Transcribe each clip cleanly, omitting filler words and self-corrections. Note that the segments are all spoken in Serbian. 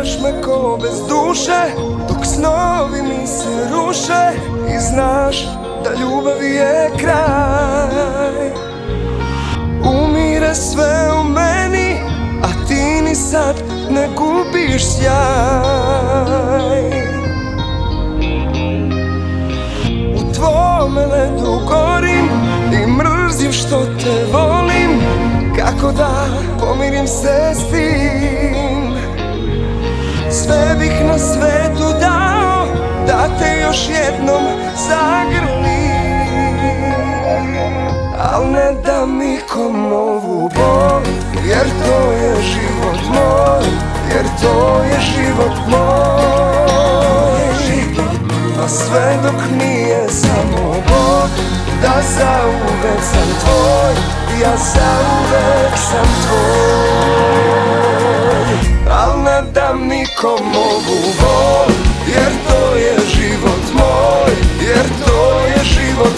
Čuvaš me ko bez duše, dok snovi mi se ruše. I znaš da ljubavi je kraj. Umire sve u meni, a ti ni sad ne gubiš sjaj. U tvome ledu gorim i mrzim što te volim. Kako da pomirim se s tim? Sve bih na svetu dao da te još jednom zagrlim. Al ne dam nikom ovu bol, jer to je život moj, jer to je život moj. A sve dok nije samo Bog, da zauvek sam tvoj, ja zauvek sam tvoj. Al ne dam nikom ovu bol, jer to je život moj, jer to je život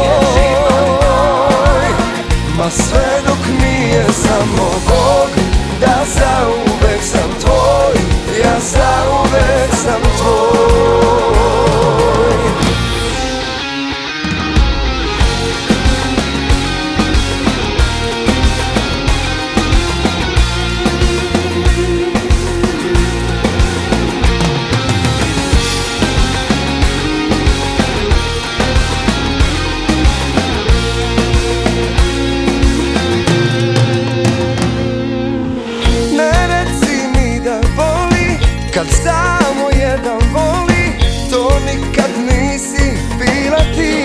moj. Ma sve dok nije samo Bog, da zauvek sam tvoj, ja zauvek sam tvoj. Kad samo jedan voli, to nikad nisi bila ti.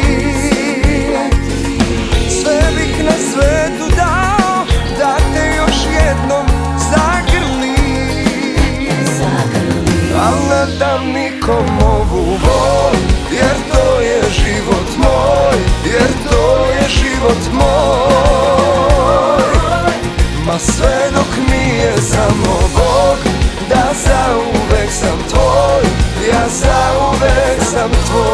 Sve bih na svetu dao da te još jednom zagrlim. Al ne dam nikom ovu bol, jer to je život moj, jer to je život moj. Ma sve dok nije samo Bog, da zauvek sam tvoj, ja zauvek sam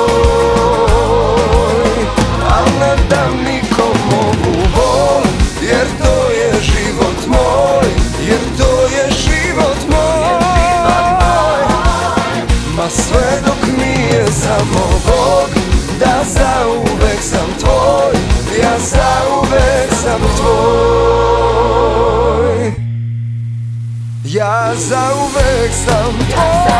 tvoj. Al ne dam nikom ovu bol, jer to je život moj, jer to je život moj. Ma sve dok nije samo Bog, da zauvek sam tvoj, ja zauvek sam tvoj. Ja zauvek sam tvoj.